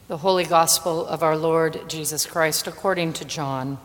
The Holy Gospel of our Lord Jesus Christ according to John.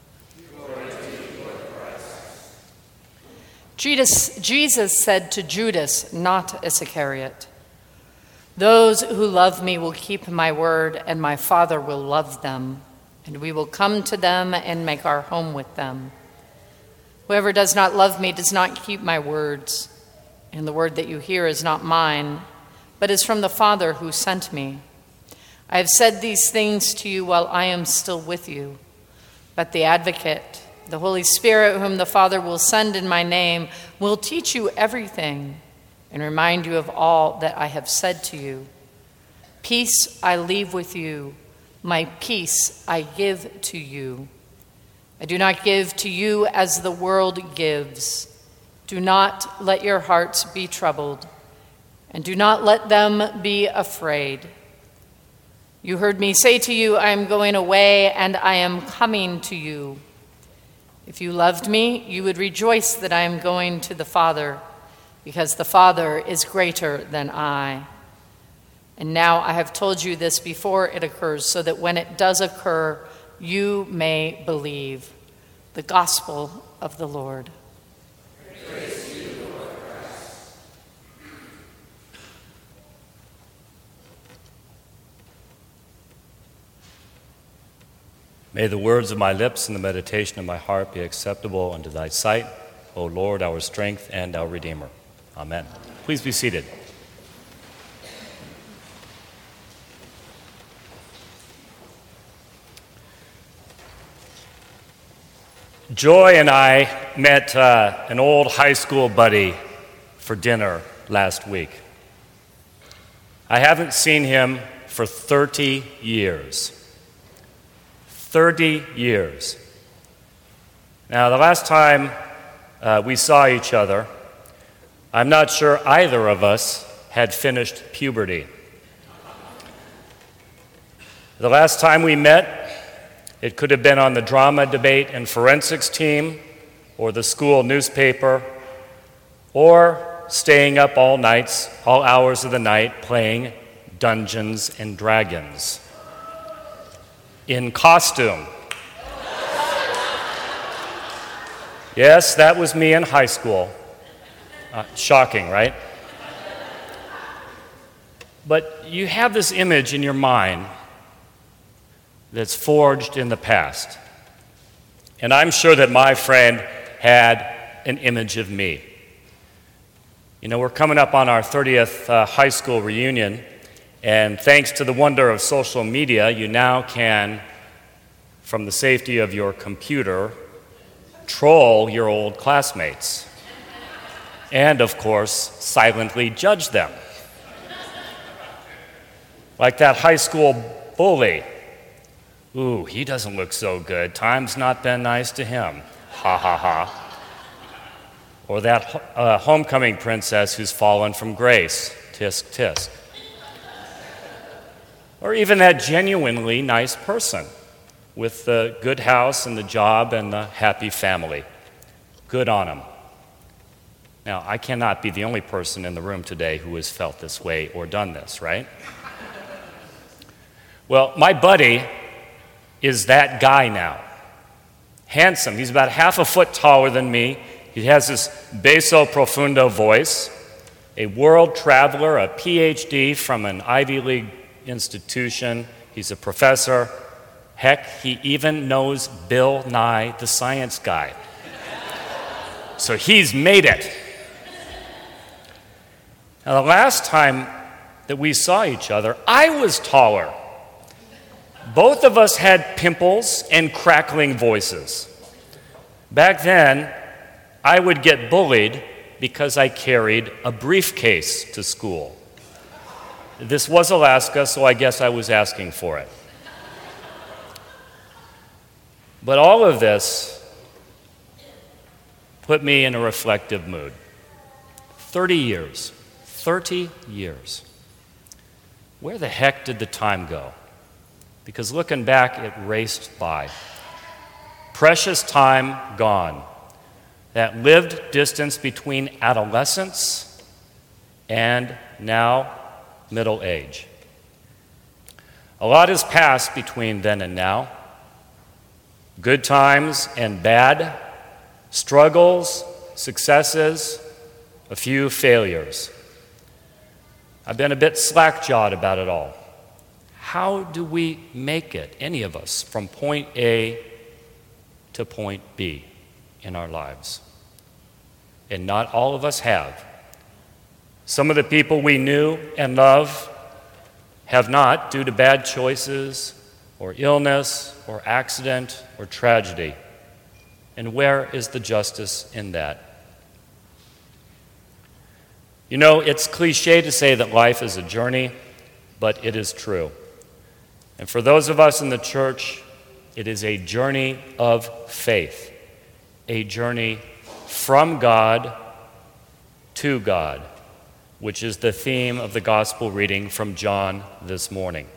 Jesus said to Judas, not Iscariot, "Those who love me will keep my word, and my Father will love them, and we will come to them and make our home with them. Whoever does not love me does not keep my words, and the word that you hear is not mine, but is from the Father who sent me. I have said these things to you while I am still with you, but the Advocate, the Holy Spirit, whom the Father will send in my name, will teach you everything and remind you of all that I have said to you. Peace I leave with you, my peace I give to you. I do not give to you as the world gives. Do not let your hearts be troubled, and do not let them be afraid. You heard me say to you, I am going away and I am coming to you. If you loved me, you would rejoice that I am going to the Father, because the Father is greater than I. And now I have told you this before it occurs, so that when it does occur, you may believe." The Gospel of the Lord. Praise to you, Lord Christ. May the words of my lips and the meditation of my heart be acceptable unto thy sight, O Lord, our strength and our Redeemer. Amen. Please be seated. Joy and I met an old high school buddy for dinner last week. I haven't seen him for 30 years. 30 years. Now, the last time we saw each other, I'm not sure either of us had finished puberty. The last time we met, it could have been on the drama, debate, and forensics team, or the school newspaper, or staying up all nights, all hours of the night, playing Dungeons and Dragons. In costume. Yes, that was me in high school. Shocking, right? But you have this image in your mind that's forged in the past. And I'm sure that my friend had an image of me. You know, we're coming up on our 30th high school reunion, and thanks to the wonder of social media, you now can, from the safety of your computer, troll your old classmates. And, of course, silently judge them. Like that high school bully. Ooh, he doesn't look so good. Time's not been nice to him. Ha ha ha. Or that homecoming princess who's fallen from grace. Tisk tisk. Or even that genuinely nice person with the good house and the job and the happy family. Good on him. Now, I cannot be the only person in the room today who has felt this way or done this, right? Well, my buddy is that guy now. Handsome. He's about half a foot taller than me. He has this basso profundo voice, a world traveler, a PhD from an Ivy League institution. He's a professor. Heck, he even knows Bill Nye, the science guy. So he's made it. Now, the last time that we saw each other, I was taller. Both of us had pimples and crackling voices. Back then, I would get bullied because I carried a briefcase to school. This was Alaska, so I guess I was asking for it. But all of this put me in a reflective mood. 30 years. 30 years. Where the heck did the time go? Because looking back, it raced by. Precious time gone. That lived distance between adolescence and now middle age. A lot has passed between then and now. Good times and bad, struggles, successes, a few failures. I've been a bit slack-jawed about it all. How do we make it, any of us, from point A to point B in our lives? And not all of us have. Some of the people we knew and love have not, due to bad choices or illness or accident or tragedy. And where is the justice in that? You know, it's cliche to say that life is a journey, but it is true. And for those of us in the church, it is a journey of faith, a journey from God to God, which is the theme of the gospel reading from John this morning.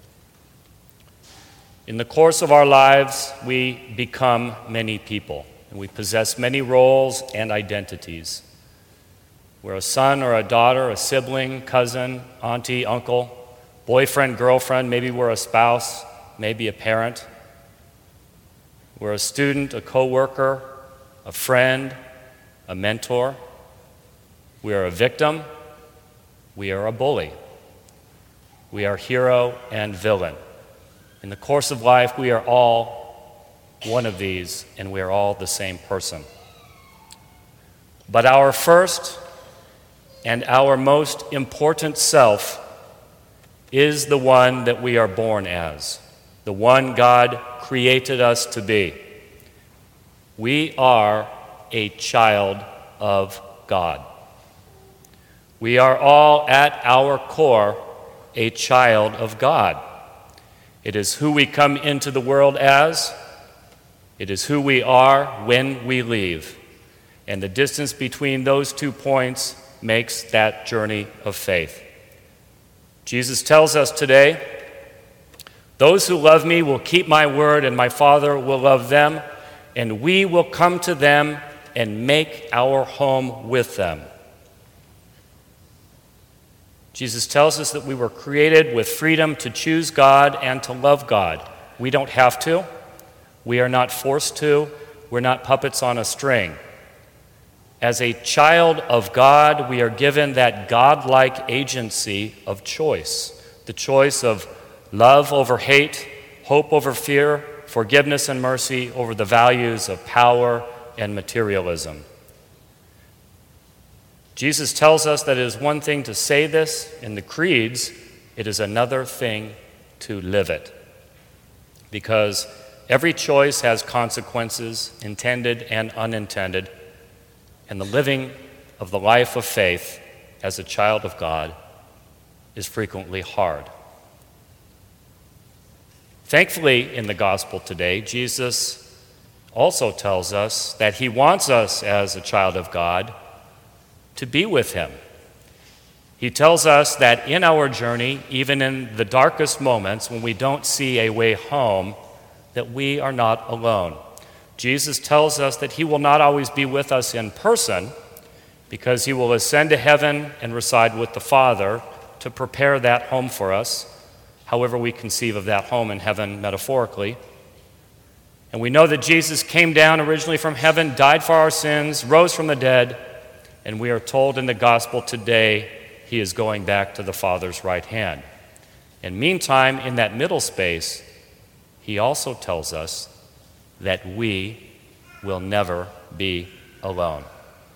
In the course of our lives, we become many people, and we possess many roles and identities. We're a son or a daughter, a sibling, cousin, auntie, uncle, boyfriend, girlfriend, maybe we're a spouse, maybe a parent. We're a student, a coworker, a friend, a mentor. We are a victim. We are a bully. We are hero and villain. In the course of life, we are all one of these, and we are all the same person. But our first and our most important self is the one that we are born as, the one God created us to be. We are a child of God. We are all at our core a child of God. It is who we come into the world as. It is who we are when we leave. And the distance between those 2 points makes that journey of faith. Jesus tells us today, "Those who love me will keep my word, and my Father will love them, and we will come to them and make our home with them." Jesus tells us that we were created with freedom to choose God and to love God. We don't have to. We are not forced to. We're not puppets on a string. As a child of God, we are given that God-like agency of choice, the choice of love over hate, hope over fear, forgiveness and mercy over the values of power and materialism. Jesus tells us that it is one thing to say this in the creeds, it is another thing to live it. Because every choice has consequences, intended and unintended, and the living of the life of faith as a child of God is frequently hard. Thankfully, in the gospel today, Jesus also tells us that he wants us as a child of God to be with him. He tells us that in our journey, even in the darkest moments when we don't see a way home, that we are not alone. Jesus tells us that he will not always be with us in person because he will ascend to heaven and reside with the Father to prepare that home for us, however we conceive of that home in heaven metaphorically. And we know that Jesus came down originally from heaven, died for our sins, rose from the dead, and we are told in the gospel today he is going back to the Father's right hand. And meantime, in that middle space, he also tells us that we will never be alone.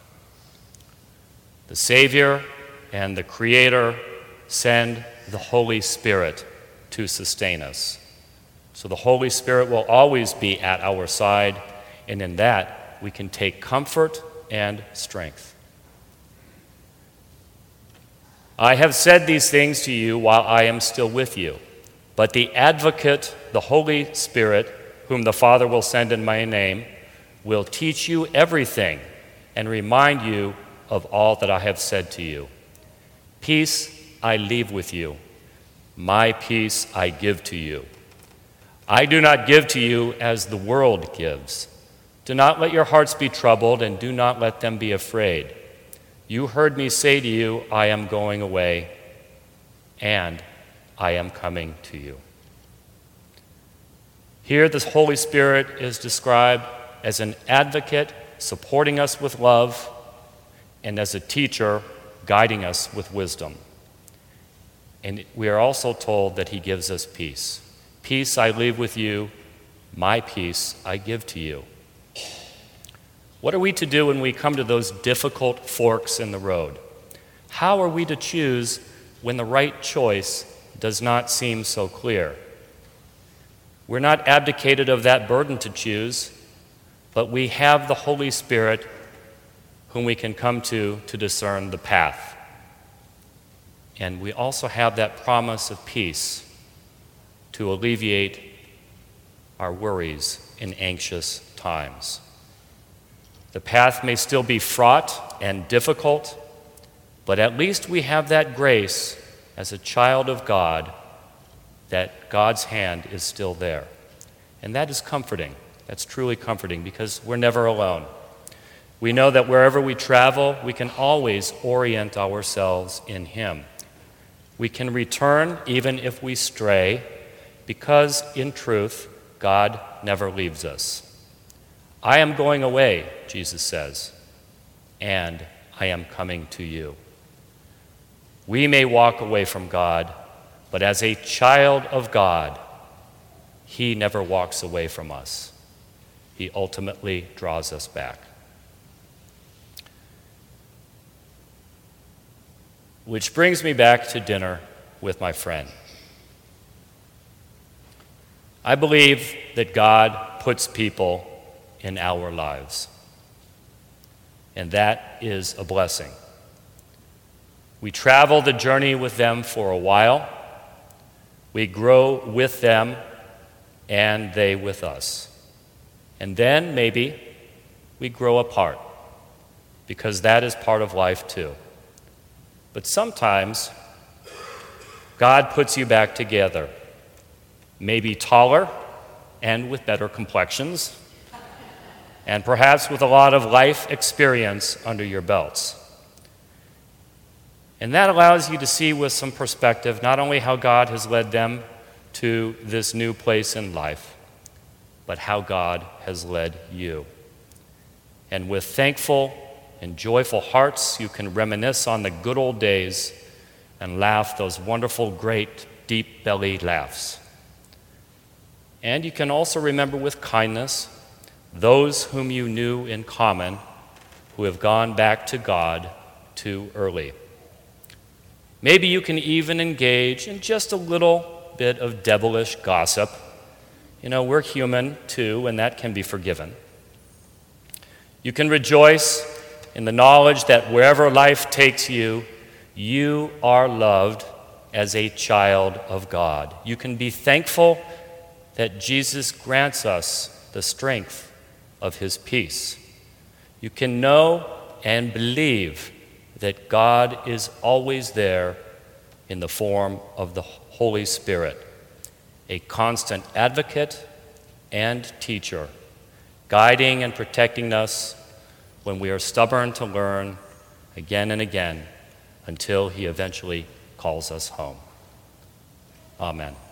The Savior and the Creator send the Holy Spirit to sustain us. So the Holy Spirit will always be at our side, and in that we can take comfort and strength. I have said these things to you while I am still with you, but the Advocate, the Holy Spirit, whom the Father will send in my name, will teach you everything and remind you of all that I have said to you. Peace I leave with you. My peace I give to you. I do not give to you as the world gives. Do not let your hearts be troubled, and do not let them be afraid. You heard me say to you, I am going away, and I am coming to you. Here, the Holy Spirit is described as an advocate, supporting us with love, and as a teacher, guiding us with wisdom. And we are also told that he gives us peace. Peace I leave with you, my peace I give to you. What are we to do when we come to those difficult forks in the road? How are we to choose when the right choice does not seem so clear? We're not abdicated of that burden to choose, but we have the Holy Spirit whom we can come to discern the path. And we also have that promise of peace to alleviate our worries in anxious times. The path may still be fraught and difficult, but at least we have that grace as a child of God that God's hand is still there. And that is comforting. That's truly comforting because we're never alone. We know that wherever we travel, we can always orient ourselves in Him. We can return even if we stray because, in truth, God never leaves us. I am going away, Jesus says, and I am coming to you. We may walk away from God, but as a child of God, He never walks away from us. He ultimately draws us back. Which brings me back to dinner with my friend. I believe that God puts people in our lives, and that is a blessing. We travel the journey with them for a while. We grow with them, and they with us. And then, maybe, we grow apart, because that is part of life too. But sometimes, God puts you back together, maybe taller and with better complexions, and perhaps with a lot of life experience under your belts. And that allows you to see with some perspective not only how God has led them to this new place in life, but how God has led you. And with thankful and joyful hearts, you can reminisce on the good old days and laugh those wonderful, great, deep belly laughs. And you can also remember with kindness those whom you knew in common who have gone back to God too early. Maybe you can even engage in just a little bit of devilish gossip. You know, we're human too, and that can be forgiven. You can rejoice in the knowledge that wherever life takes you, you are loved as a child of God. You can be thankful that Jesus grants us the strength of His peace. You can know and believe that God is always there in the form of the Holy Spirit, a constant advocate and teacher, guiding and protecting us when we are stubborn to learn again and again until He eventually calls us home. Amen.